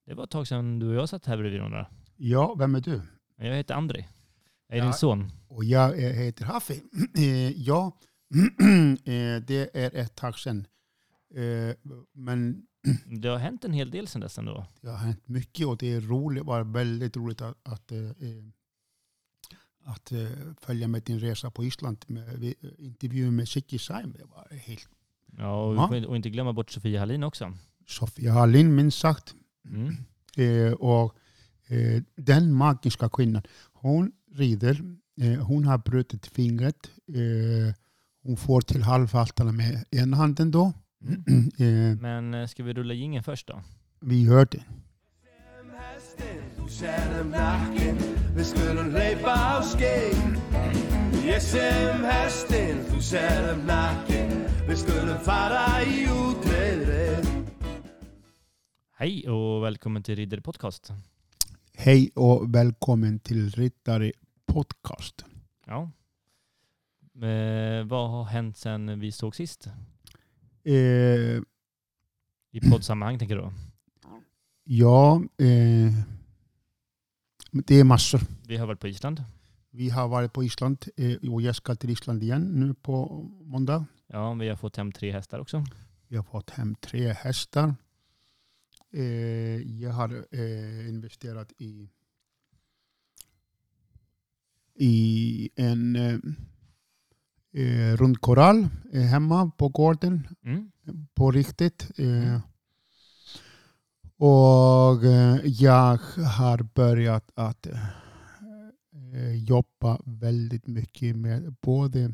Det var ett tag sedan du och jag satt här bredvid varandra. Ja, vem är du? Jag heter Andrei. Jag är din son. Och jag heter Hafi. Ja, det är ett tag sedan. Men Det har hänt en hel del sedan dess ändå. det har hänt mycket och det är roligt, var väldigt roligt att följa med din resa på Island med intervju med Sigge Saim. Det var helt... Ja, och inte glömma bort Sofia Hallin också. Sofia Hallin, minst sagt. Mm. Den magiska kvinnan, hon rider, hon har brutit fingret, hon får till halvhaltarna med en handen då. Men ska vi rulla jingeln först då? Vi hör det. Vi skulle leipa á skeið. Ég sem hestinn, þú sem nakken. Vi skulle fara i utredre. Hej och välkommen till Riddare Podcast. Hej och välkommen till Riddare Podcast. Ja. Vad har hänt sedan vi såg sist? I poddsammanhang tänker du? Ja, det är massor. Vi har varit på Island. Vi har varit på Island och jag ska till Island igen nu på måndag. Ja, vi har fått hem 3 hästar också. Vi har fått hem 3 hästar. Jag har investerat i en rundkorall hemma på gården. På riktigt. Och jag har börjat att jobba väldigt mycket med både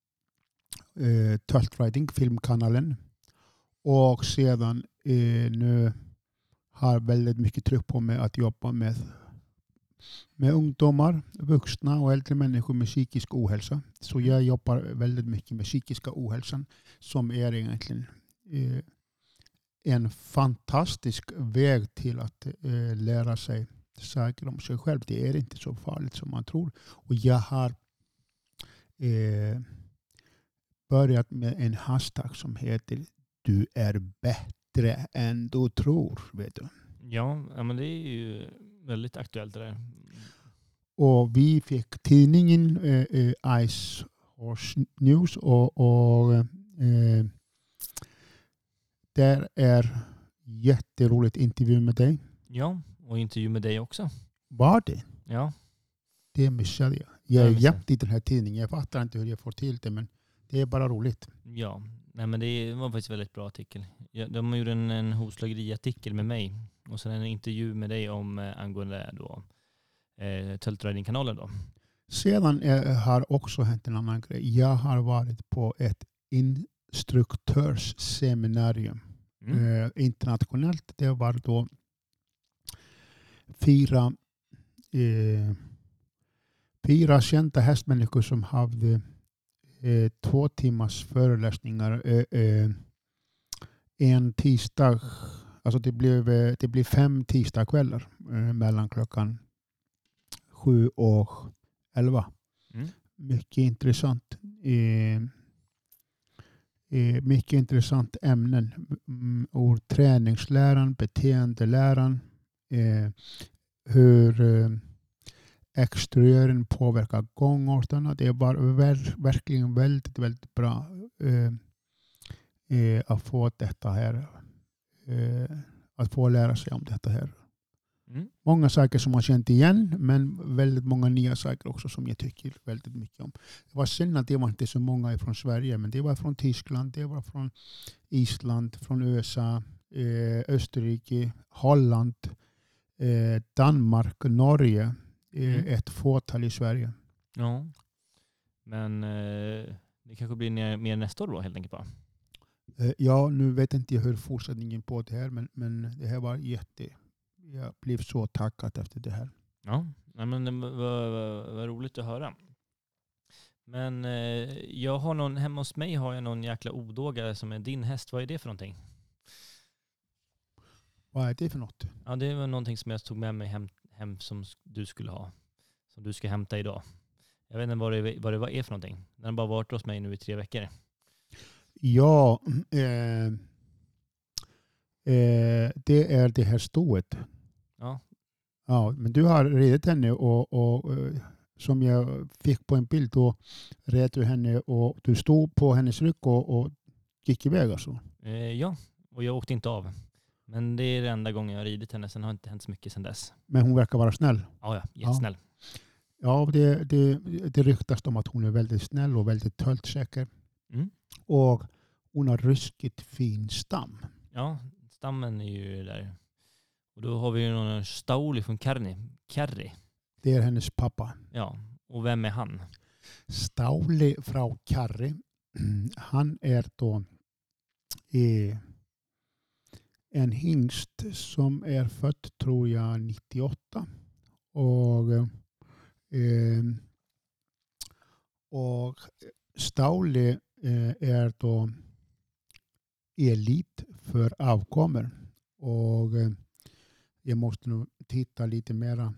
Tölt Riding, filmkanalen, och sedan nu har väldigt mycket tryck på mig att jobba med ungdomar, vuxna och äldre människor med psykisk ohälsa. Så jag jobbar väldigt mycket med psykiska ohälsan, som är egentligen en fantastisk väg till att lära sig saker om sig själv. Det är inte så farligt som man tror. Och jag har börjat med en hashtag som heter "Du är bättre än du tror", vet du. Ja, men det är ju väldigt aktuellt det där. Och vi fick tidningen Ice Horse News och där är jätteroligt intervju med dig. Ja, och intervju med dig också. Var det? Ja. Det missade jag. Jag är jämt i den här tidningen. Jag fattar inte hur jag får till det, men det är bara roligt. Ja, nej, men det var faktiskt en väldigt bra artikel. De gjorde en hovslageriartikel med mig och sen en intervju med dig om angående då Tölt Riding-kanalen då. Sedan har också hänt en annan grej. Jag har varit på ett instruktörsseminarium internationellt. Det var då 4 kända hästmänniskor som hade 2 timmars föreläsningar en tisdag. Alltså det blev 5 tisdagskvällar mellan klockan 7 och 11. Mycket intressant. Mycket intressant ämnen. Ur träningsläran, beteendeläran, hur exteriören påverkar gångortarna. Det var verkligen väldigt, väldigt bra att få detta här. Att få lära sig om detta här. Många saker som man känt igen, men väldigt många nya saker också som jag tycker väldigt mycket om. Det var synd att det var inte så många från Sverige, men det var från Tyskland, det var från Island, från USA, Österrike, Holland, Danmark, Norge, ett fåtal i Sverige. Ja, men det kanske blir mer nästa år då helt enkelt bara. Ja, nu vet inte jag hur fortsättningen på det här, men det här var jag blev så tackad efter det här. Ja, men det var roligt att höra. Men jag har hemma hos mig har jag någon jäkla odåga som är din häst. Vad är det för någonting? Vad är det för något? Ja, det var någonting som jag tog med mig hem som du skulle ha. Som du ska hämta idag. Jag vet inte vad det är för någonting. Den har bara varit hos mig nu i 3 veckor. Ja, det är det här stået. Ja. Ja, men du har ridit henne och som jag fick på en bild då red du henne och du stod på hennes rygg och gick iväg alltså. Ja, och jag åkte inte av. Men det är den enda gången jag har ridit henne. Sen har det inte hänt så mycket sen dess. Men hon verkar vara snäll. Ja, jättesnäll. Ja, det ryktas om att hon är väldigt snäll och väldigt töltsäker. Mm. Och hon har ruskigt fin stam. Ja, stammen är ju där. Och då har vi ju någon Stauli från Kärri. Det är hennes pappa. Ja, och vem är han? Stauli från Kärri. Han är då en hingst som är född tror jag 98. Och Stauli är då elit för avkommor. Och jag måste nog titta lite mera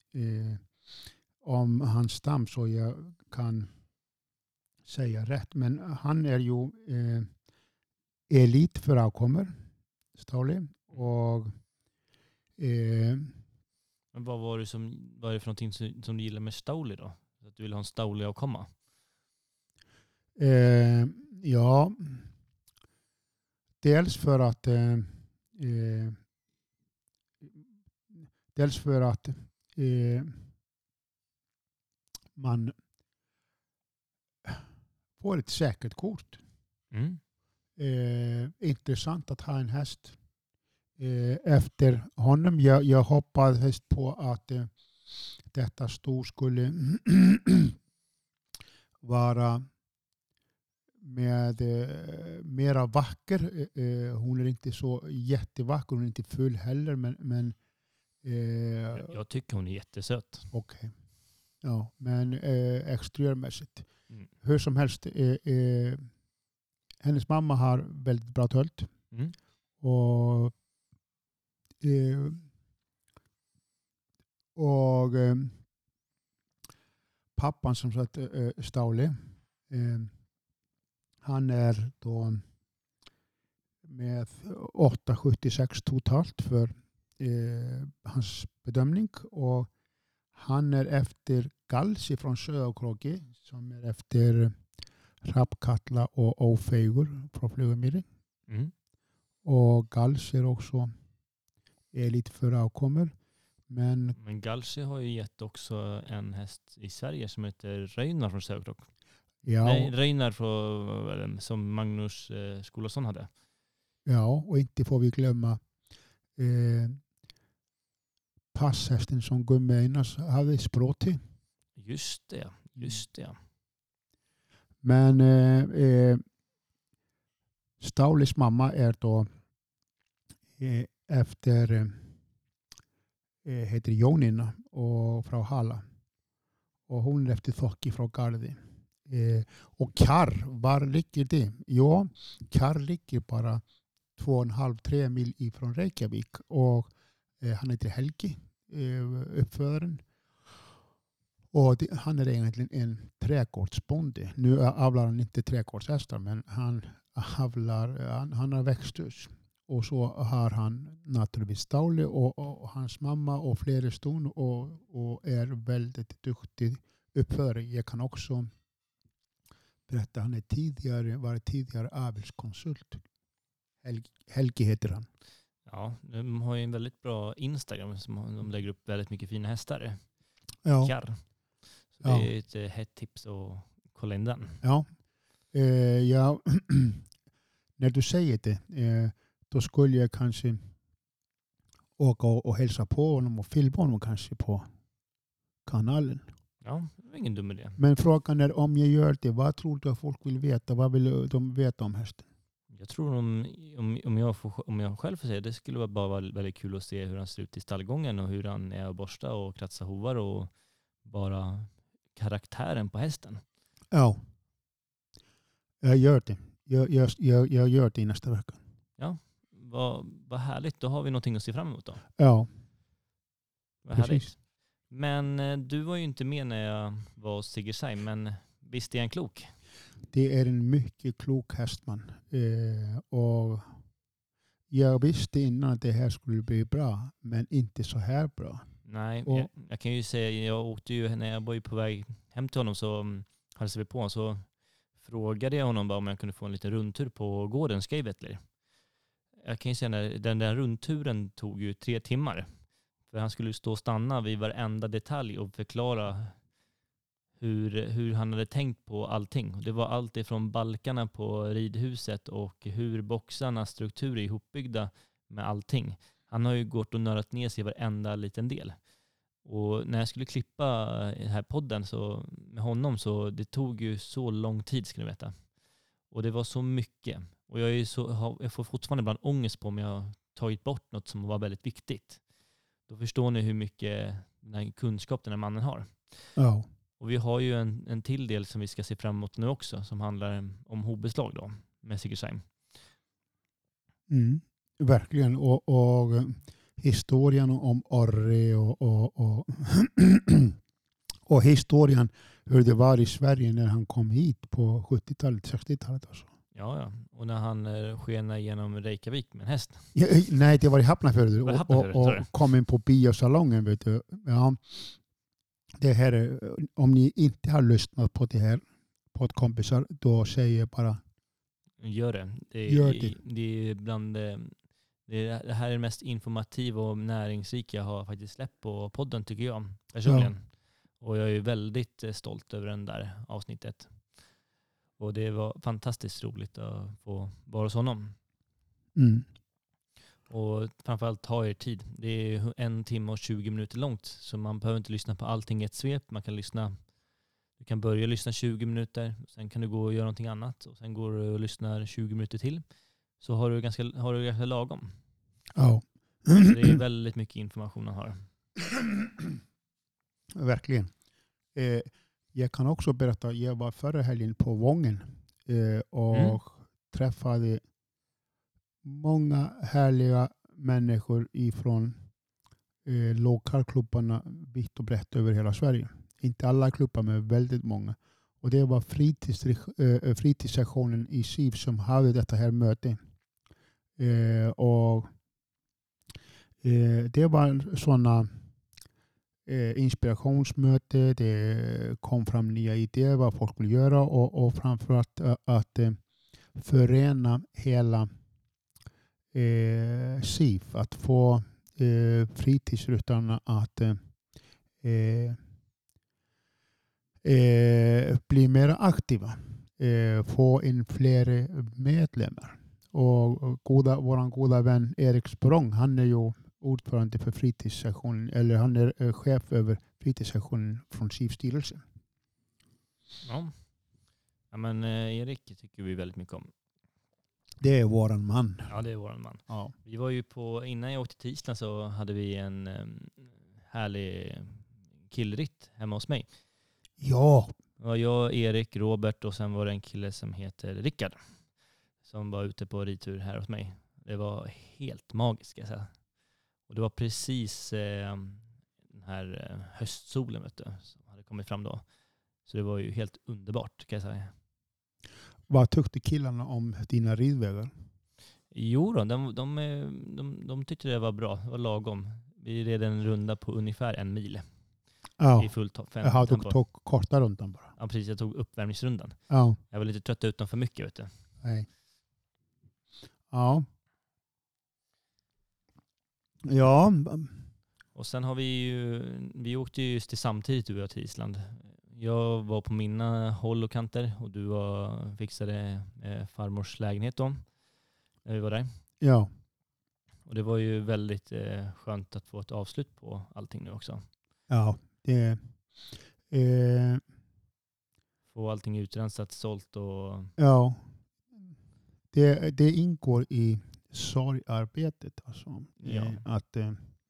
om hans stam så jag kan säga rätt. Men han är ju elit för avkommor, Stauli. Och Men vad var det för någonting som du gillar med Stauli då? Att du vill ha en Stauli att komma? Ja, dels för att man får ett säkert kort. Mm. Intressant att ha en häst efter honom. Jag hoppades på att detta sto skulle vara med mera vacker. Hon är inte så jättevacker, hon är inte full heller, men jag tycker hon är jättesöt. Okej. Ja, men exteriörmässigt. Mm. Hur som helst, hennes mamma har väldigt bra tölt. Mm. Och pappan som sagt Stauli, han är då med 8,76 totalt för hans bedömning. Och han är efter Gals från Söderkråke som är efter Rappkatla och Ofegur från Flugumiri. Mm. Och Gals är också lite för avkommer. Men Galsi har ju gett också en häst i Sverige som heter Reinar från Söderkråk. ja, Nej, Reinar som Magnus Skolason hade. ja, och inte får vi glömma passhästen som Gumme Einars hade språk till. Just det. Men Staulis mamma är då efter heter Jonina och från Halla. Och hon är efter Thocki från Gardi. Och Karr, var ligger det? Ja, Karr ligger bara 2,5-3 mil ifrån Reykjavik. Och han heter Helgi, uppfödaren. Och han är egentligen en trädgårdsbonde. Nu avlar han inte trädgårdshästar, men han har växthus. Och så har han naturligtvis Stauli och hans mamma och flera ston och är väldigt duktig uppförare. Jag kan också berätta, han är varit tidigare avelskonsult. Helgi heter han. Ja, de har ju en väldigt bra Instagram som de lägger upp väldigt mycket fina hästar. Ja. Karr. Så det är ett hett tips att kolla in den. Ja. När du säger det då skulle jag kanske åka och hälsa på honom och filma honom kanske på kanalen. Ja, det är ingen dum idé. Men frågan är om jag gör det, vad tror du att folk vill veta? Vad vill de veta om hästen? Jag tror om jag själv får säga det skulle vara väldigt kul att se hur han ser ut i stallgången och hur han är att borsta och kratsa hovar och bara karaktären på hästen. Ja. Jag gör det. Jag gör det i nästa vecka. Ja, vad härligt. Då har vi någonting att se fram emot då. Ja. Vad härligt. Men du var ju inte med när jag var hos Siggersheim, men visst är han klok? Det är en mycket klok hästman. Och jag visste innan att det här skulle bli bra, men inte så här bra. Nej, Och- jag kan ju säga, jag åkte ju, när jag var ju på väg hem till honom så hälsade vi på honom, så frågade jag honom bara om jag kunde få en liten rundtur på gården Skeivetler. Jag kan ju säga att den där rundturen tog ju 3 timmar. För han skulle stå och stanna vid varenda detalj och förklara hur han hade tänkt på allting. Det var allt ifrån balkarna på ridhuset och hur boxarnas struktur är ihopbyggda med allting. Han har ju gått och nördat ner sig i varenda liten del. Och när jag skulle klippa den här podden så, med honom, så det tog ju så lång tid, ska ni veta. Och det var så mycket. Och jag får fortfarande ibland ångest på om jag har tagit bort något som var väldigt viktigt. Då förstår ni hur mycket den här kunskap den här mannen har. Ja. Och vi har ju en till del som vi ska se fram emot nu också, som handlar om hovbeslag då, med Sigurdsheim. Verkligen. Och historien om Orre och historien hur det var i Sverige när han kom hit på 70-talet, 60-talet. Alltså. Ja. Och när han skenade genom Reykjavik med en häst. Nej, det var i Hafnarfjörður Var det Hafnarfjörður, och kom in på biosalongen. Vet du. Ja. Det här, om ni inte har lyssnat på det här poddkompisar, då säger jag bara Gör det. Det är bland det här är det mest informativa och näringsrika jag har faktiskt släppt på podden, tycker jag personligen. Ja. Och jag är väldigt stolt över den där avsnittet. Och det var fantastiskt roligt att få vara hos honom. Och framförallt ta er tid. Det är 1 timme och 20 minuter långt, så man behöver inte lyssna på allting i ett svep. Du kan börja lyssna 20 minuter, sen kan du gå och göra någonting annat, och sen går du och lyssnar 20 minuter till. Så har du ganska lagom. Ja. Det är väldigt mycket information man har. Verkligen. Jag kan också berätta, jag var förra helgen på Vången och träffade många härliga människor ifrån lokalklubbarna vitt och brett över hela Sverige. Inte alla klubbar, men väldigt många. Och det var fritidssessionen i SIF som hade detta här möte. Och det var sådana inspirationsmöte. Det kom fram nya idéer vad folk vill göra och framförallt att förena hela SIF. Att få fritidsryttarna att bli mer aktiva. Få in fler medlemmar. Och vår goda vän Erik Språng, han är ju ordförande för fritidssessionen, eller han är chef över fritidssessionen från SIF-styrelsen. Ja, men Erik tycker vi väldigt mycket om. Det är våran man. Ja, det är våran man. Ja. Vi var ju innan jag åkte till Island så hade vi en härlig killritt hemma hos mig. Ja. Det var jag, Erik, Robert och sen var det en kille som heter Rickard som var ute på ridtur här hos mig. Det var helt magiskt, ska jag säga. Och det var precis den här höstsolen, vet du, som hade kommit fram då. Så det var ju helt underbart, kan jag säga. Vad tyckte killarna om dina ridvägar? Jo då, de tyckte det var bra. Det var lagom. Vi red en runda på ungefär 1 mil. Ja. I full topp. Jag tog korta rundan bara. Ja, precis. Jag tog uppvärmningsrundan. Ja. Jag var lite trött utan för mycket, vet du. Nej. Ja. Ja. Och sen har vi åkte ju just samtidigt du och jag till Island. Jag var på mina håll och kanter och du fixade farmors lägenhet då. När vi var där. Ja. Och det var ju väldigt skönt att få ett avslut på allting nu också. Ja, det få allting utrensat, sålt och... Ja. Det ingår i sorgarbetet. Alltså. Ja. Att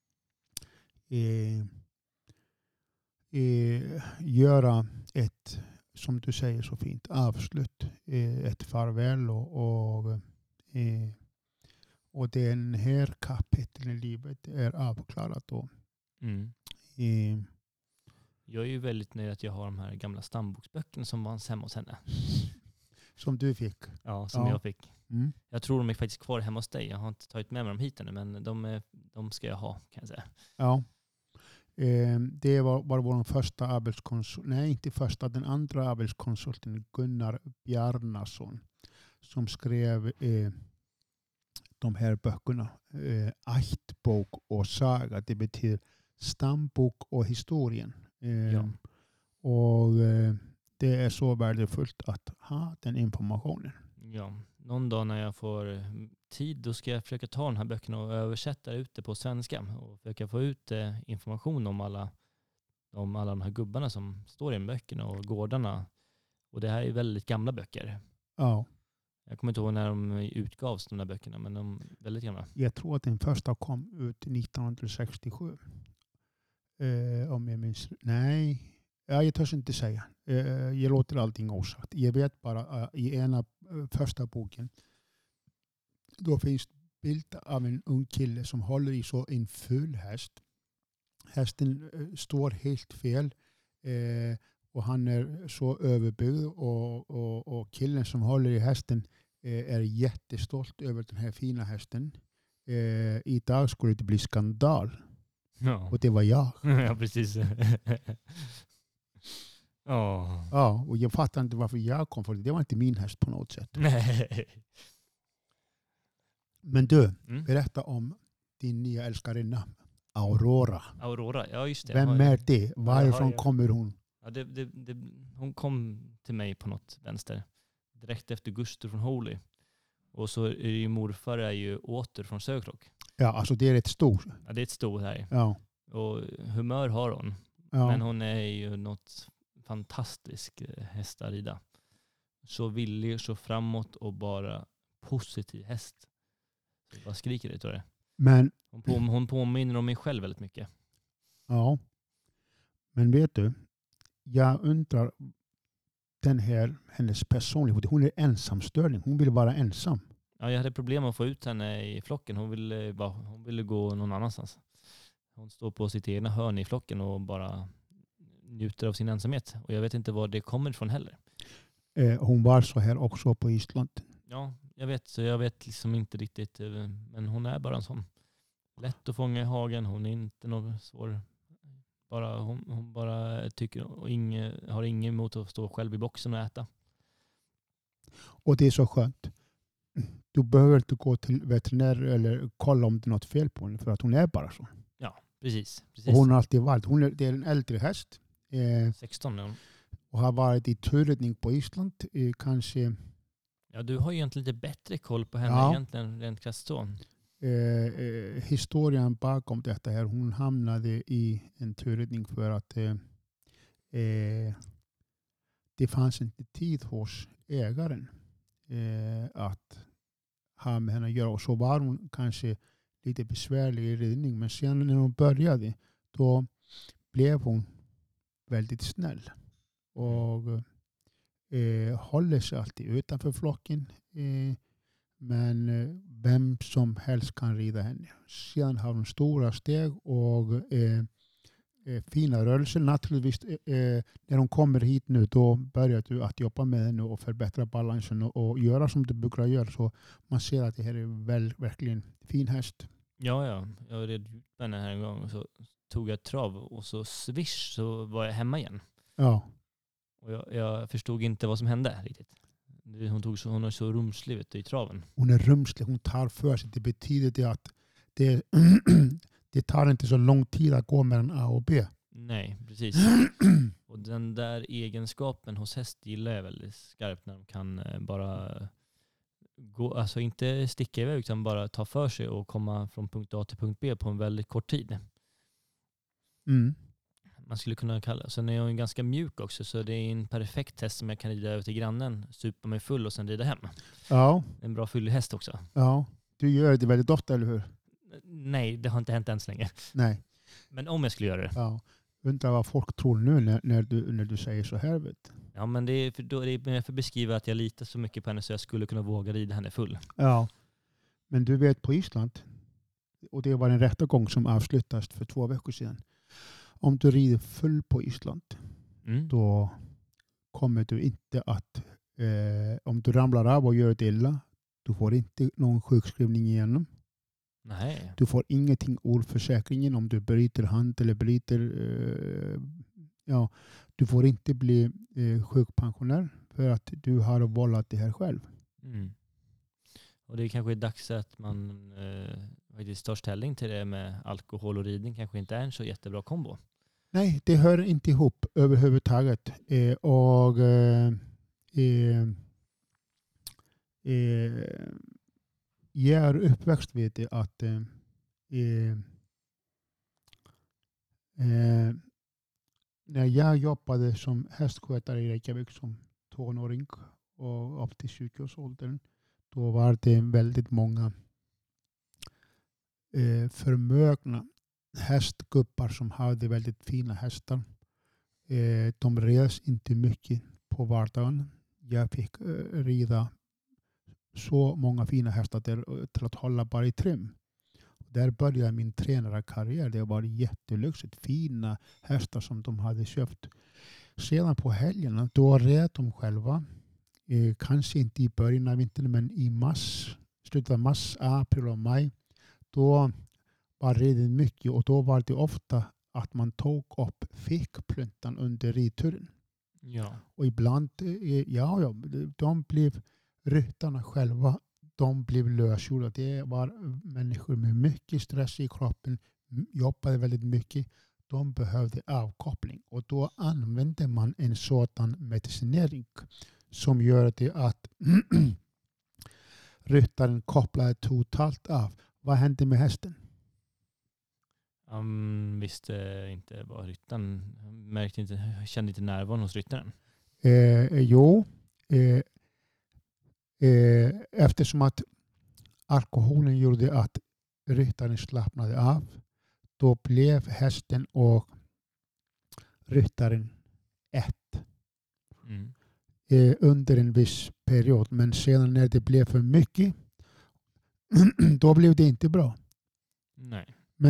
göra ett, som du säger så fint, avslut. Ett farväl och den här kapiteln i livet är avklarat då. Jag är ju väldigt nöjd att jag har de här gamla stamboksböckerna som var hemma hos henne. Som du fick. Ja, som jag fick. Mm. Jag tror de är faktiskt kvar hemma hos dig. Jag har inte tagit med mig dem hit ännu, men de ska jag ha, kan jag säga. Ja. Det var vår första arbetskonsult. Nej, inte första. Den andra arbetskonsulten, Gunnar Bjarnason, som skrev de här böckerna. Achtbok och saga. Det betyder stambok och historien. Och det är så värdefullt att ha den informationen. Ja, någon dag när jag får tid, då ska jag försöka ta de här böckerna och översätta ut det på svenska och försöka få ut information om alla de här gubbarna som står i böckerna och gårdarna. Och det här är väldigt gamla böcker. Ja. Jag kommer inte ihåg när de utgavs, de här böckerna, men de är väldigt gamla. Jag tror att den första kom ut 1967. Om jag minns. Nej, jag törs inte säga. Jag låter allting osagt. Jag vet bara i ena första boken, då finns bild av en ung kille som håller i så en full häst. Hästen står helt fel och han är så överbyggd och killen som håller i hästen är jättestolt över den här fina hästen. Idag skulle det bli skandal. Ja. Och det var jag. Ja, precis. Ja, och jag fattar inte varför jag kom för det. Det var inte min häst på något sätt. Nej. Men du, berätta om din nya älskarinna, Aurora. Aurora, ja just det. Vem är det? Varifrån kommer hon? Ja, hon kom till mig på något vänster. Direkt efter Gustav från Holy. Och så är ju morfar är ju åter från Söklock. Ja, alltså det är ett stort. Ja, det är ett stort här. Ja. Och humör har hon. Ja. Men hon är ju något fantastisk häst att rida. Så villig, så framåt och bara positiv häst. Vad skriker det, tror jag. Men hon påminner om mig själv väldigt mycket. Ja. Men vet du, jag undrar hennes personlighet. Hon är ensamstörning. Hon vill vara ensam. Ja, jag hade problem att få ut henne i flocken. Hon ville gå någon annanstans. Hon står på sitt egna hörn i flocken och bara njuter av sin ensamhet. Och jag vet inte var det kommer ifrån heller. Hon var så här också på Island. Ja, jag vet liksom inte riktigt. Men hon är bara en sån. Lätt att fånga i hagen. Hon är inte någon svår. Hon bara tycker och har inget emot att stå själv i boxen och äta. Och det är så skönt. Du behöver inte gå till veterinär eller kolla om det är något fel på henne, för att hon är bara så. Ja, precis. Och hon har alltid varit. Det är en äldre häst. 16 år. Och har varit i turridning på Island. Kanske. Ja, du har ju egentligen lite bättre koll på henne egentligen rent krasst så. Historien bakom detta här. Hon hamnade i en turridning för att det fanns inte tid hos ägaren att ha med henne att göra. Och så var hon kanske lite besvärlig i ridning. Men sen när hon började, då blev hon väldigt snäll. Och håller sig alltid utanför flocken. Men vem som helst kan rida henne. Sedan har hon stora steg och fina rörelser. Naturligtvis när hon kommer hit nu, då börjar du att jobba med henne och förbättra balansen och göra som du brukar göra. Så man ser att det här är verkligen fin häst. Ja. Jag red ut henne här en gång och så tog jag ett trav och så swish så var jag hemma igen. Ja. Och jag förstod inte vad som hände riktigt. Hon är så rumslig i traven. Hon är rumslig, hon tar för sig. Det betyder det att det tar inte så lång tid att gå mellan A och B. Nej, precis. Och den där egenskapen hos häst gillar jag väldigt skarpt, när de kan bara gå, alltså inte sticka iväg utan bara ta för sig och komma från punkt A till punkt B på en väldigt kort tid. Mm. Man skulle kunna kalla. Sen är jag ganska mjuk också, så det är en perfekt test som jag kan rida över till grannen, supa mig full och sen rida hem. Ja. En bra fyllig häst också. Ja. Du gör det väldigt ofta, eller hur? Nej, det har inte hänt än så länge. Nej. Men om jag skulle göra det. Ja. Undrar vad folk tror nu när du säger så här. Vet. Ja, men det är för att beskriva att jag litar så mycket på henne så jag skulle kunna våga rida henne full. Ja. Men du vet, på Island, och det var en rättegång som avslutades för 2 veckor sedan. Om du rider full på Island, då kommer du inte att, om du ramlar av och gör det illa, Du får inte någon sjukskrivning igenom. Nej. Du får ingenting ur försäkringen om du bryter hand eller bryter... du får inte bli sjukpensionär för att du har vållat det här själv. Mm. Och det kanske är dags att man faktiskt tar ställning till det med alkohol och ridning. Kanske inte är en så jättebra kombo. Nej, det hör inte ihop överhuvudtaget. Jag är uppväxt vid det att när jag jobbade som hästskötare i Reykjavik som tonåring och upp till 20-årsåldern, då var det väldigt många förmögna hästgubbar som hade väldigt fina hästar. De reds inte mycket på vardagen. Jag fick rida så många fina hästar till att hålla bara i trim. Där började min tränarkarriär. Det var jättelyxigt. Fina hästar som de hade köpt. Sedan på helgerna, då red de själva. Kanske inte i början av vintern, men i slutet av mars, april och maj. Då var reden mycket och då var det ofta att man tog upp fickpluntan under ridturen. Ja. Och ibland, de blev ryttarna själva, de blev lösgjorda. Det var människor med mycket stress i kroppen, jobbade väldigt mycket. De behövde avkoppling och då använde man en sådan medicinering som gör det att ryttaren kopplade totalt av. Vad hände med hästen? Han visste inte vad ryttaren kände inte närvaron hos ryttaren. Eftersom att alkoholen gjorde att ryttaren slappnade av, då blev hästen och ryttaren ett under en viss period. Men sedan när det blev för mycket, då blev det inte bra. Nej.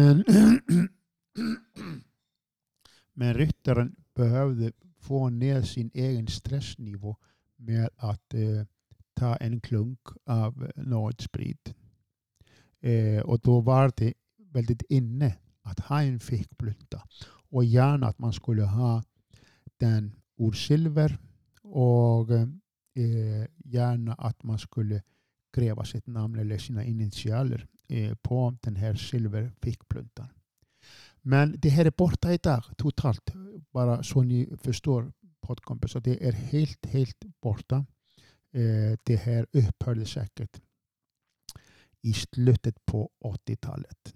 Men ryttaren behövde få ner sin egen stressnivå med att ta en klunk av nordsprit. Och då var det väldigt inne att ha en fickplunta. Och gärna att man skulle ha den ur silver och gärna att man skulle gräva sitt namn eller sina initialer på den här silverfickpluntan. Men det här är borta idag totalt. Bara så ni förstår, poddkompisar. Det är helt borta. Det här upphörde säkert i slutet på 80-talet.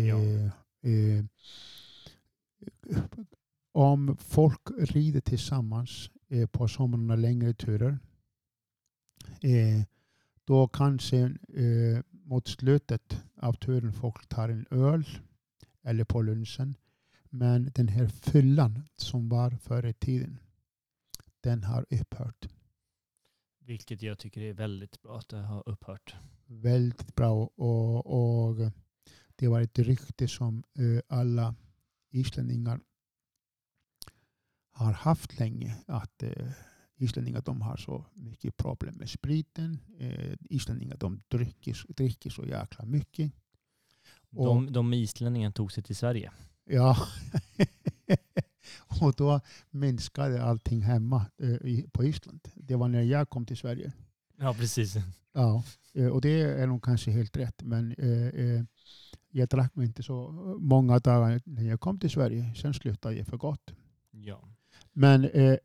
Om folk rider tillsammans på sommarna längre turer, då kanske mot slutet av turen folk tar en öl eller på lunchen. Men den här fyllan som var förr i tiden, den har upphört. Vilket jag tycker är väldigt bra att det har upphört. Väldigt bra. Och det var ett rykte som alla islänningar har haft länge. Att islänningar, de har så mycket problem med spriten. Islänningar, de dricker så jäkla mycket. De islänningarna tog sig till Sverige. Ja. Och då minskade allting hemma på Island. Det var när jag kom till Sverige. Ja, precis. Ja, och det är nog kanske helt rätt. Men jag drack mig inte så många dagar när jag kom till Sverige. Sen slutade jag för gott. Ja. Men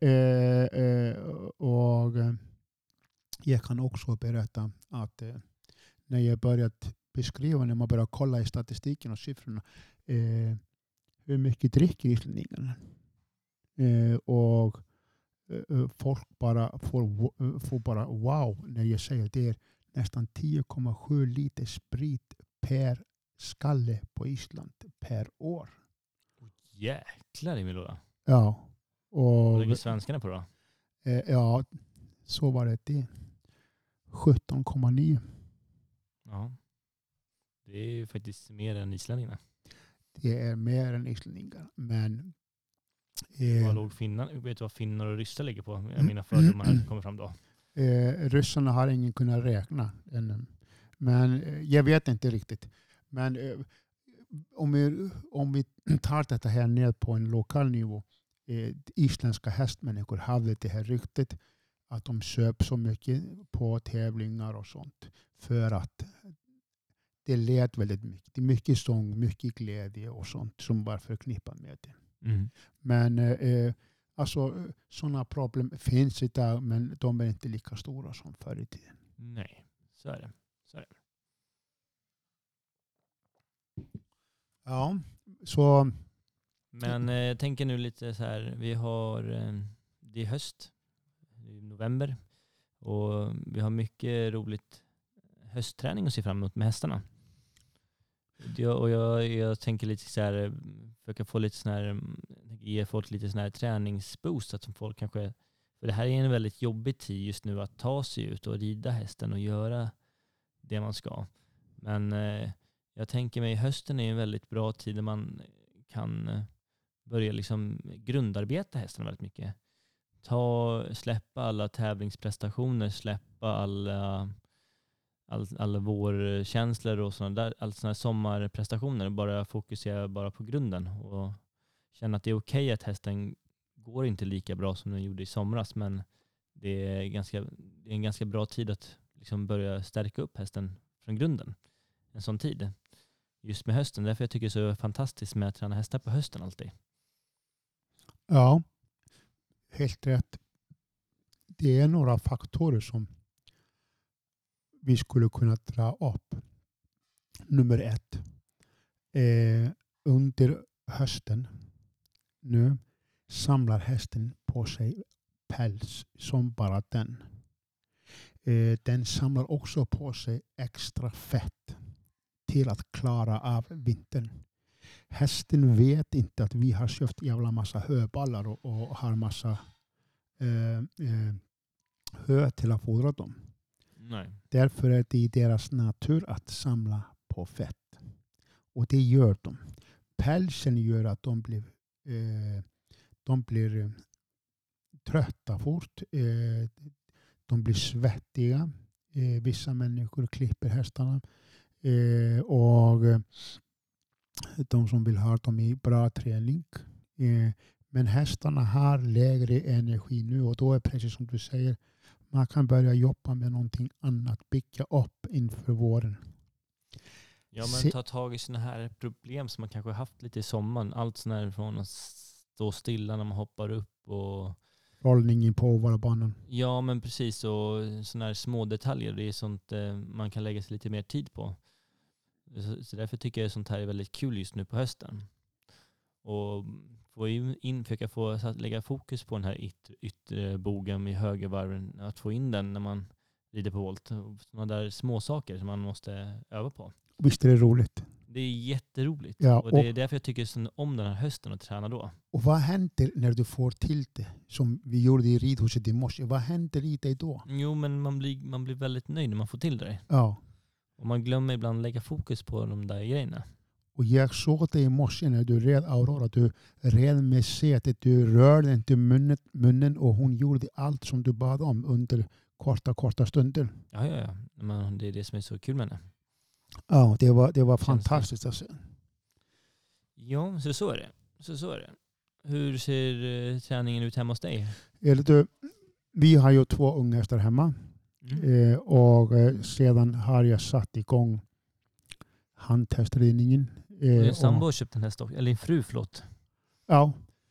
och jag kan också berätta att när jag börjat beskriva, när man börjar kolla i statistiken och siffrorna, hur mycket dricker islänningarna. Och folk bara får bara wow när jag säger att det är nästan 10,7 liter sprit per skalle på Island per år. Jäklar i Milora. Ja. Vad ligger svenskarna på då? Ja, så var det. 17,9. Ja. Det är ju faktiskt mer än islänningarna. Det är mer än islänningar. Men vad låg finnar? Vet du vad finnar och ryssar ligger på? Mina fördomar kommer fram då. Ryssarna har ingen kunnat räkna ännu. Men jag vet inte riktigt. Men om vi tar detta här ned på en lokal nivå. Isländska hästmänniskor hade det här ryktet att de söp så mycket på tävlingar och sånt. För att det lät väldigt mycket. Det är mycket sång, mycket glädje och sånt som var förknippat med det. Mm. Men alltså, sådana problem finns idag, men de är inte lika stora som förr i tiden. Nej, så är det. Ja, så... Men jag tänker nu lite så här, vi har, det är höst, i november, och vi har mycket roligt höstträning att se fram emot med hästarna. Jag tänker lite så här, försöka få lite sån här, ge folk lite sån här träningsboost, så att folk kanske, för det här är en väldigt jobbig tid just nu att ta sig ut och rida hästen och göra det man ska. Men jag tänker mig hösten är en väldigt bra tid där man kan börja liksom grundarbeta hästen väldigt mycket. Släppa alla tävlingsprestationer, släppa alla vårkänslor och sådana sommarprestationer, bara fokusera bara på grunden och känna att det är okej att hästen går inte lika bra som den gjorde i somras, men det är en ganska bra tid att liksom börja stärka upp hästen från grunden. En sån tid. Just med hösten. Därför jag tycker det är så fantastiskt med att träna hästar på hösten alltid. Ja, helt rätt. Det är några faktorer som vi skulle kunna dra upp. Nummer 1. Under hösten nu samlar hästen på sig päls som bara den. Den samlar också på sig extra fett till att klara av vintern. Hästen vet inte att vi har köpt jävla massa höballar och har massa hö till att fodra dem. Nej. Därför är det i deras natur att samla på fett. Och det gör de. Pälsen gör att de blir trötta fort. De blir svettiga. Vissa människor klipper hästarna. Och de som vill ha dem i bra träning. Men hästarna har lägre energi nu, och då är precis som du säger, man kan börja jobba med någonting annat, bygga upp inför våren. Ja, men ta tag i såna här problem som man kanske haft lite i sommaren. Allt sån här från att stå stilla när man hoppar upp och rollningen på våra banan. Ja, men precis, och såna här små detaljer, det är sånt man kan lägga sig lite mer tid på. Så därför tycker jag sånt här är väldigt kul just nu på hösten. Och försöka få lägga fokus på den här yttre bogen med högervarven, att få in den när man rider på volt. Sådana där små saker som man måste öva på. Visst är det roligt? Det är jätteroligt. Ja, och det är därför jag tycker så om den här hösten att träna då. Och vad händer när du får till det? Som vi gjorde i ridhuset i morse. Vad händer i dig då? Jo, men man blir väldigt nöjd när man får till det. Ja. Och man glömmer ibland lägga fokus på de där grejerna. Och jag såg det i morse när du red Aurora. Du red med sätet. Du rörde inte munnen och hon gjorde allt som du bad om under korta stunder. Ja. Men det är det som är så kul med det. Ja, det var fantastiskt att se. Ja, så är det. Hur ser träningen ut hemma hos dig? Vi har ju 2 unghästar hemma. Och sedan har jag satt igång handhästridningen. Din sambo köpte en häst också, eller din fru, förlåt. Ja.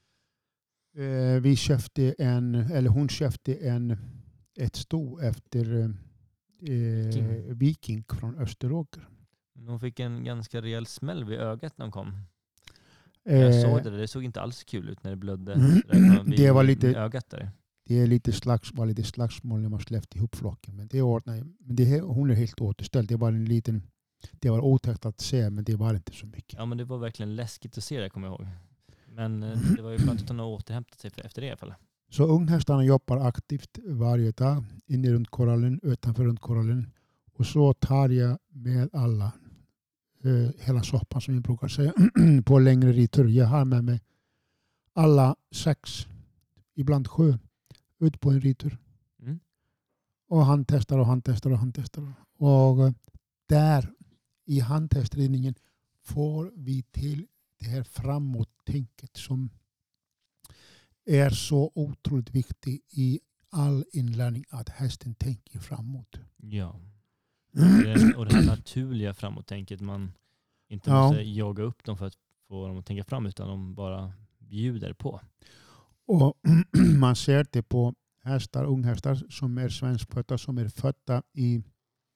Hon köpte ett sto efter Viking från Österåker. Hon fick en ganska rejäl smäll vid ögat när hon kom. Jag såg det såg inte alls kul ut när det blödde. Det var lite ögat där. Det är lite slagsmål när man släppte ihop flocken, men det ordnade. Men hon är helt återställd. Det var otäckt att se, men det var inte så mycket. Ja, men det var verkligen läskigt att se det, kommer jag ihåg. Men det var ju skönt att hon har återhämtat sig efter det i alla fall. Så unghästarna jobbar aktivt varje dag inne runt korallen, utanför runt korallen. Och så tar jag med alla hela soppan, som vi brukar säga, på längre ritur. Jag har med mig alla 6, ibland 7, ut på en ritur. Och han testar. Och där i handtestridningen får vi till det här framåt-tänket som är så otroligt viktigt i all inlärning, att hästen tänker framåt. Ja. Och det här naturliga framåt-tänket. Man inte måste jaga upp dem för att få dem att tänka fram, utan de bara bjuder på. Och man ser det på unghästar som är svenskfödda, som är födda i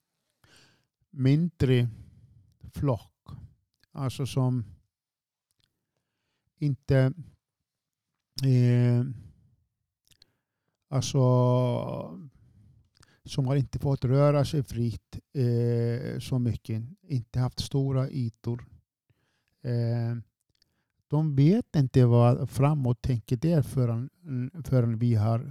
mindre flock. Alltså som inte som har inte fått röra sig fritt så mycket, inte haft stora ytor. De vet inte vad framåt tänker det förrän vi har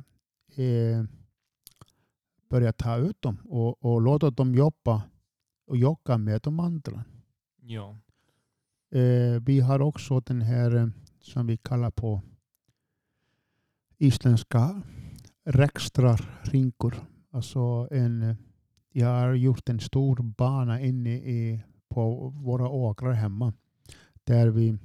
börjat ta ut dem och låta dem jobba med de andra. Ja. Vi har också den här som vi kallar på isländska räkstrarrinkor. Alltså jag har gjort en stor bana inne på våra åkrar hemma, där vi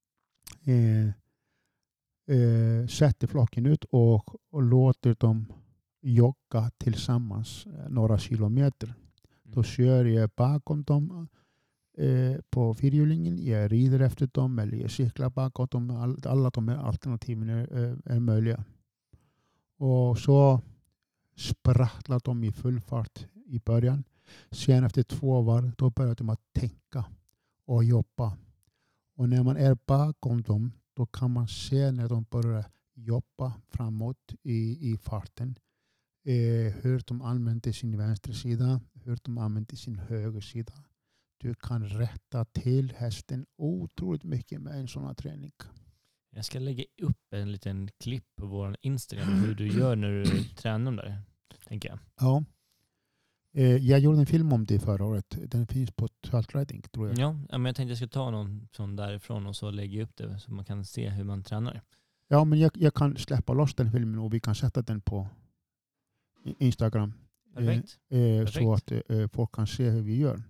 sätter flocken ut och låter dem jogga tillsammans några kilometer. Då kör jag bakom dem på fyrhjulingen, jag rider efter dem eller jag cyklar bakåt dem. Alla de här alternativen är möjliga. Och så sprattlar de i full fart i början. Sen efter 2 varv då börjar de att tänka och jobba. Och när man är bakom dem, då kan man se när de börjar jobba framåt i farten. Hur de använder sin vänstra sida, hur de använder sin höger sida. Du kan rätta till hästen otroligt mycket med en sån här träning. Jag ska lägga upp en liten klipp på vår Instagram hur du gör när du tränar där, tänker jag. Ja. Jag gjorde en film om det förra året. Den finns på Taltriding, tror jag. Ja, men jag tänkte jag ska ta någon sån därifrån och så lägga upp det så man kan se hur man tränar. Ja, men jag kan släppa loss den filmen och vi kan sätta den på Instagram. Perfekt. Så att folk kan se hur vi gör.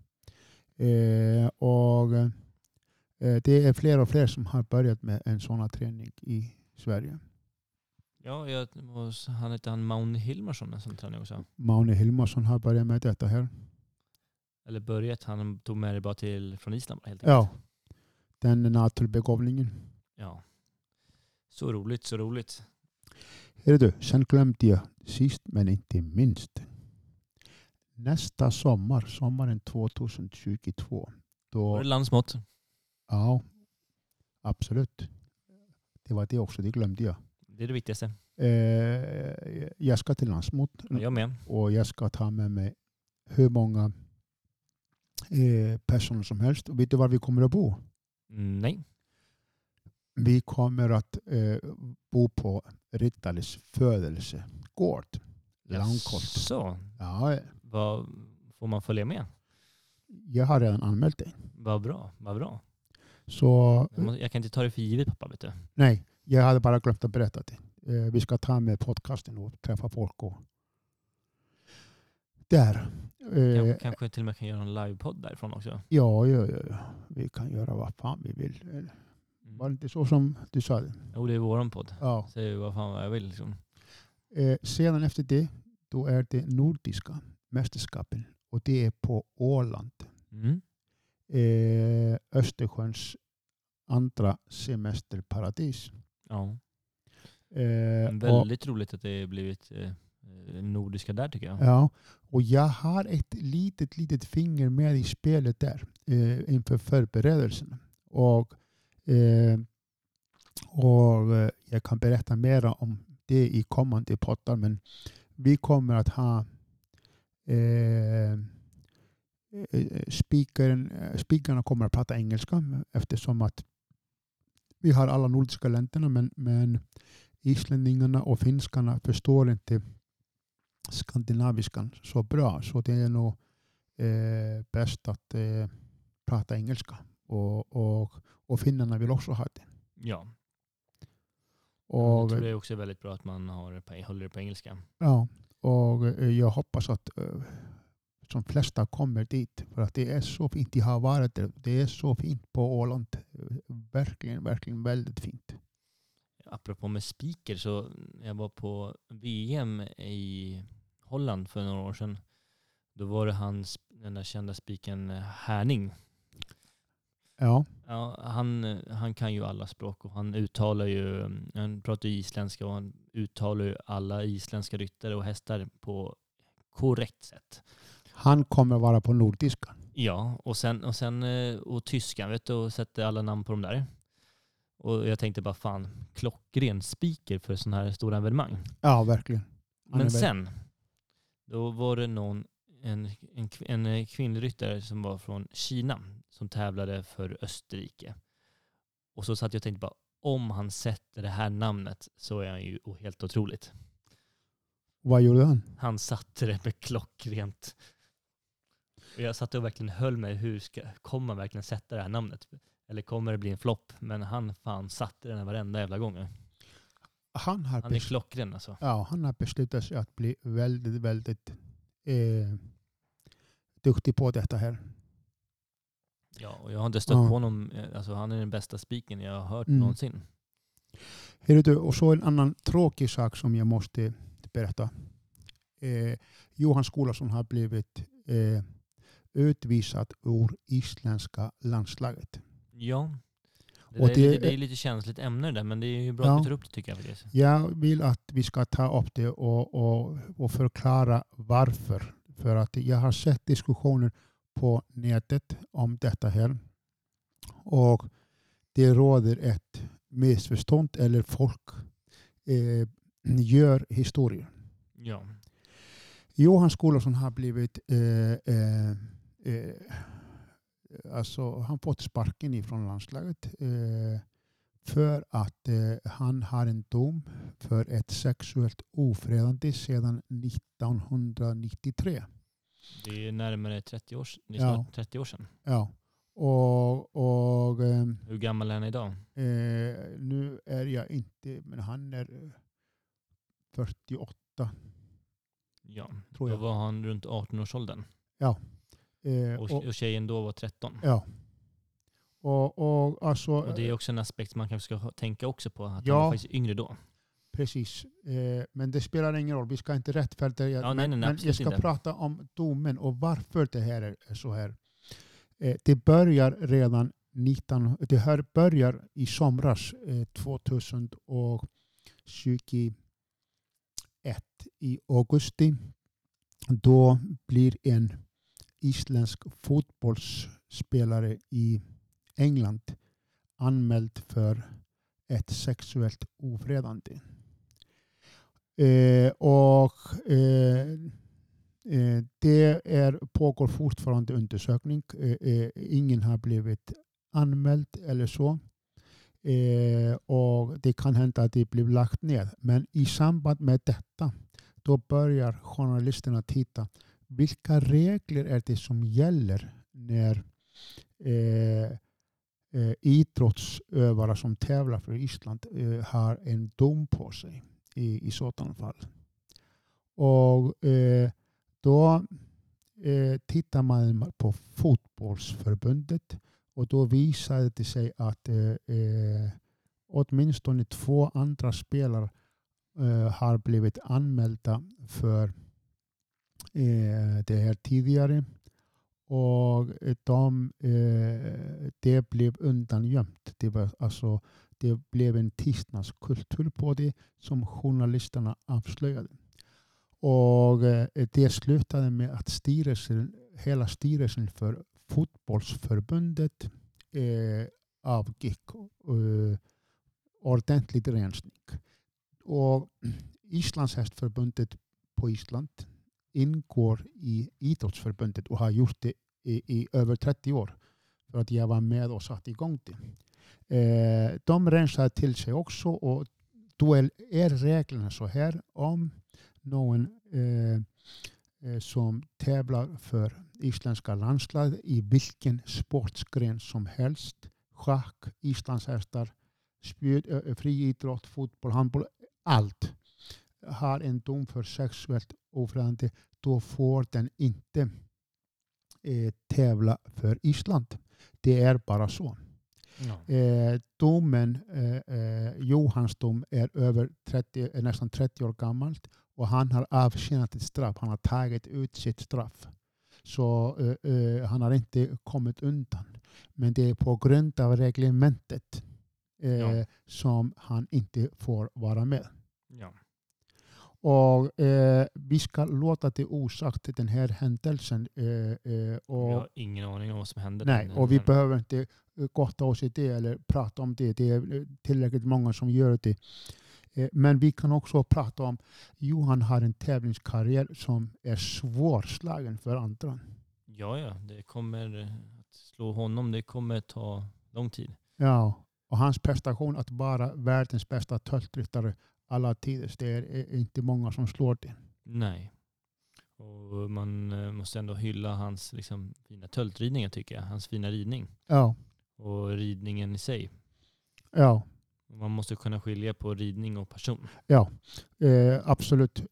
Och det är fler och fler som har börjat med en sån här träning i Sverige. Ja, han heter Magne Hilmarsson, en sån träning också. Magne Hilmarsson har börjat med detta här. Eller börjat, han tog med det bara från Island helt enkelt. Ja, den naturbegåvningen. Ja, så roligt, så roligt. Hör du, sen glömde jag sist men inte minst. Nästa sommaren 2022. Då var det landsmått? Ja, absolut. Det var det också, det glömde jag. Det är det viktigaste. Jag ska till landsmått. Jag med. Och jag ska ta med mig hur många personer som helst. Och vet du var vi kommer att bo? Nej. Vi kommer att bo på Rittalis födelsegård. Langkolt. Så. Ja. Vad får man följa med? Jag har redan anmält dig. Vad bra. Så, jag kan inte ta det för givet, pappa, vet du. Nej, jag hade bara glömt att berätta det. Vi ska ta med podcasten och träffa folk. Och där. Kanske till och med kan göra en livepodd därifrån också. Ja. Vi kan göra vad fan vi vill. Var det inte så som du sa? Jo, det är våran podd. Ja. Säg vad fan jag vill. Liksom. Sedan efter det, då är det nordiska mästerskapen. Och det är på Åland. Östersjöns andra semesterparadis. Ja. Väldigt roligt att det blivit nordiska där, tycker jag. Ja, och jag har ett litet finger med i spelet där inför förberedelserna. Och jag kan berätta mer om det i kommande poddar, men vi kommer att ha speakerna kommer att prata engelska eftersom att vi har alla nordiska länderna, men islänningarna och finskarna förstår inte skandinaviskan så bra, så det är nog bäst att prata engelska och finnarna vill också ha det. Ja. Och jag tror det är också väldigt bra att man håller det på engelska. Ja, och jag hoppas att de flesta kommer dit, för att det är så fint. De har varit där. Det är så fint på Åland. Verkligen, verkligen väldigt fint. Apropå med speaker, så jag var på VM i Holland för några år sedan. Då var det den där kända speakern Härning. Ja. Ja, han kan ju alla språk och han pratar ju isländska och han uttalar ju alla isländska ryttare och hästar på korrekt sätt. Han kommer vara på nordiska. Ja, och tyskan, vet du, och sätter alla namn på dem där. Och jag tänkte bara, fan, klockren speaker för sån här stora evenemang. Ja, verkligen. Men sen, då var det en kvinnlig ryttare som var från Kina som tävlade för Österrike. Och så satt jag och tänkte bara, om han sätter det här namnet så är han ju helt otroligt. Vad gjorde han? Han satte det med klockrent. Och jag satt och verkligen höll mig, kommer man verkligen sätta det här namnet? Eller kommer det bli en flopp? Men han satte den varenda jävla gång. Han är klockren alltså. Ja, han har beslutat sig att bli väldigt, väldigt duktig på detta här. Ja, och jag har inte stött på honom. Alltså, han är den bästa spiken jag har hört någonsin. Och så en annan tråkig sak som jag måste berätta. Johan Skulason har blivit utvisad ur isländska landslaget. Ja, det är lite känsligt ämne där, men det är ju bra att du tar upp det, tycker jag. Faktiskt. Jag vill att vi ska ta upp det och förklara varför. För att jag har sett diskussioner på nätet om detta här. Och det råder ett missförstånd, eller folk gör historier. Ja. Johan Skulason har blivit han fått sparken ifrån landslaget för att han har en dom för ett sexuellt ofredande sedan 1993. Det är närmare 30 år, snart 30 år sedan. Ja. Hur gammal är han idag? Nu är jag inte, men han är 48. Ja, tror jag. Då var han runt 18-årsåldern. Ja. Och tjejen då var 13. Ja. Och det är också en aspekt man kanske ska tänka också på. Att han var faktiskt yngre då. Precis. Men det spelar ingen roll. Vi ska inte rättfärdiga. Men jag ska prata om domen och varför det här är så här. Det börjar redan det här börjar i somras 2021 i augusti. Då blir en isländsk fotbollsspelare i England anmäld för ett sexuellt ofredande. Det pågår fortfarande undersökning. Ingen har blivit anmäld eller så. Och det kan hända att det blir lagt ner. Men i samband med detta, då börjar journalisterna titta. Vilka regler är det som gäller när idrottsövare som tävlar för Island har en dom på sig i sådana fall? Och då tittar man på fotbollsförbundet och då visade det sig att åtminstone 2 andra spelare har blivit anmälda för det här tidigare, och det blev undangömt. Det blev en tystnadskultur på det som journalisterna avslöjade. Och det slutade med att hela styrelsen för fotbollsförbundet avgick ordentligt rensning. Och Islandshästförbundet på Island ingår i idrottsförbundet och har gjort det i över 30 år. För att jag var med och satt igång det. De rensade till sig också, och då är reglerna så här: om någon som tävlar för isländska landslaget i vilken sportsgren som helst, schack, islandshästar, friidrott, fotboll, handboll, allt, har en dom för sexuellt ordförande, då får den inte tävla för Island. Det är bara så. Ja. Domen, Johans dom är nästan 30 år gammalt och han har avtjänat ett straff. Han har tagit ut sitt straff. Så han har inte kommit undan. Men det är på grund av reglementet som han inte får vara med. Ja. Och vi ska låta det osagt den här händelsen. Och Jag har ingen aning om vad som hände. nej, och vi behöver inte gotta oss i det eller prata om det. Det är tillräckligt många som gör det. Men vi kan också prata om Johan har en tävlingskarriär som är svårslagen för andra. Ja, det kommer att slå honom. Det kommer ta lång tid. Ja, och hans prestation att vara världens bästa töltryttare alla tider, det är inte många som slår det. Nej. Och man måste ändå hylla hans liksom, fina töltridningar tycker jag. Hans fina ridning. Ja. Och ridningen i sig. Ja. Man måste kunna skilja på ridning och person. Ja, absolut.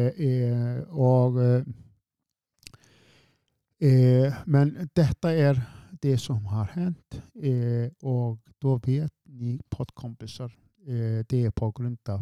Men detta är det som har hänt. Och då vet ni poddkompisar, det är på grund av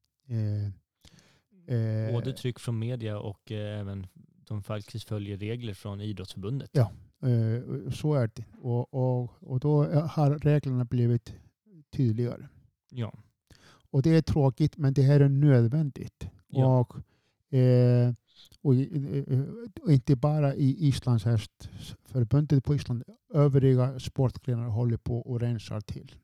både tryck från media och även de faktiskt följer regler från idrottsförbundet. Ja, så är det. Och då har reglerna blivit tydligare. Ja. Och det är tråkigt, men det här är nödvändigt. Ja. Och inte bara i Islands hästförbundet på Island. Övriga sportgrenar håller på och rensar till.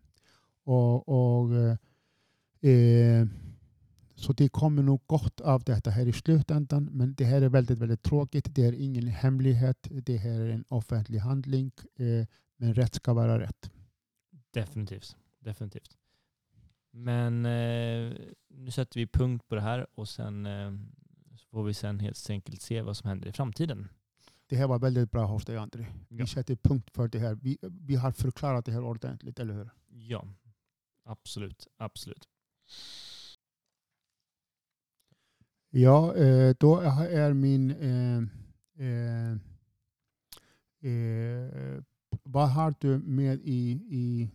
Så det kommer nog gott av detta här i slutändan. Men det här är väldigt, väldigt tråkigt. Det är ingen hemlighet. Det här är en offentlig handling. Men rätt ska vara rätt. Definitivt. Men nu sätter vi punkt på det här och sen så får vi sen helt enkelt se vad som händer i framtiden. Det här var väldigt bra hos dig, André. Vi sätter punkt för det här. Vi har förklarat det här ordentligt, eller hur? Ja, absolut. Ja, då är min... vad har du med i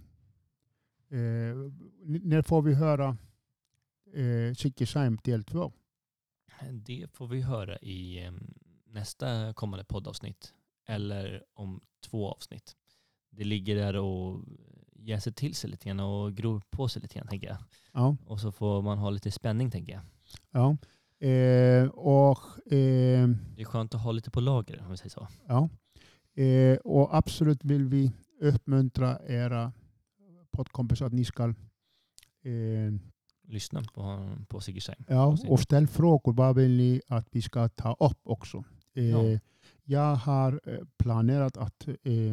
när får vi höra Sigisheim del 2? Det får vi höra i nästa kommande poddavsnitt. Eller om 2 avsnitt. Det ligger där och jäser till sig lite grann och gror på sig lite grann, tänker jag. Ja. Och så får man ha lite spänning, tänker jag. Ja. Det är skönt att ha lite på lager, om vi säger så. Ja. Och absolut vill vi uppmuntra era poddkompisar att ni ska lyssna på Sigisheim. Ja, och ställ frågor. Vad vill ni att vi ska ta upp också? Jag har planerat att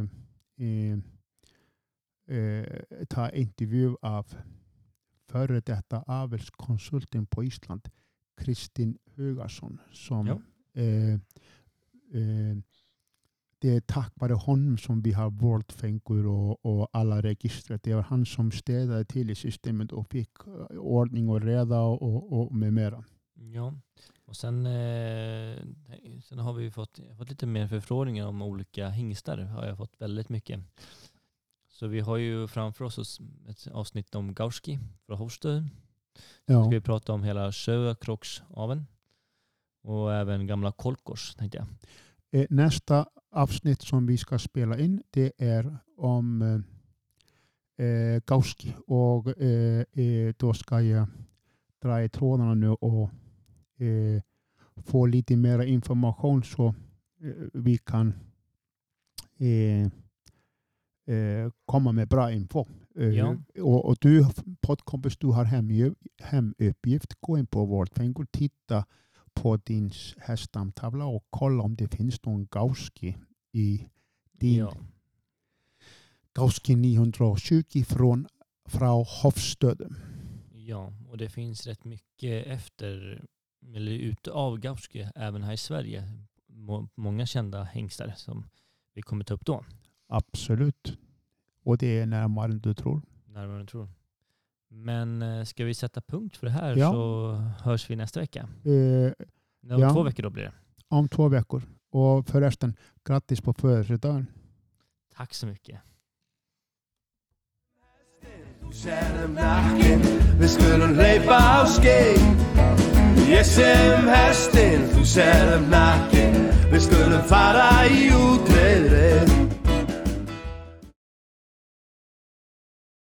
ta intervju av före detta avelskonsulten på Island, Kristin Hugarsson, som det är tack vare honom som vi har vårdfänkor och alla register. Det var han som städade till i systemet och fick ordning och reda och med mera. Ja, och sen har vi fått lite mer förfrågningar om olika hingstar. Har jag fått väldigt mycket. Så vi har ju framför oss ett avsnitt om Gauski från Horstö. Ja. Ska vi prata om hela Sjökrocksaveln och även gamla Kolkors, tänkte jag. Nästa avsnitt som vi ska spela in, det är om Gauski. Och då ska jag dra i trådarna nu och få lite mer information så vi kan komma med bra info. Och du, poddkompis, du har hemuppgift. Gå in på Vårdfänkor, titta på din häststamtavla och kolla om det finns någon Gauski i din Gauski 920 från Hofstöde. Ja, och det finns rätt mycket ute av Gauski även här i Sverige. Många kända hängstar som vi kommer ta upp då. Absolut. Och det är närmare än du tror. Men ska vi sätta punkt för det här så hörs vi nästa vecka. Om 2 veckor då blir det. Om 2 veckor. Och förresten, grattis på födelsedagen. Tack så mycket. Vi skulle leipa á skeið Ég sem hestinn, þú selum nakkinn Við skulum fara í útreiðrið